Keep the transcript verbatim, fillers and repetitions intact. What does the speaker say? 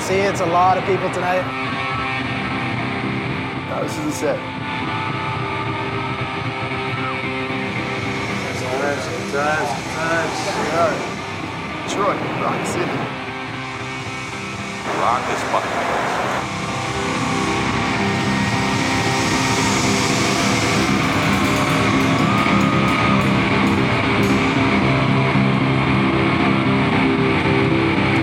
see, it's a lot of people tonight. No, this is the set. Times, times, times. Detroit, Rock City. Rock is fucking.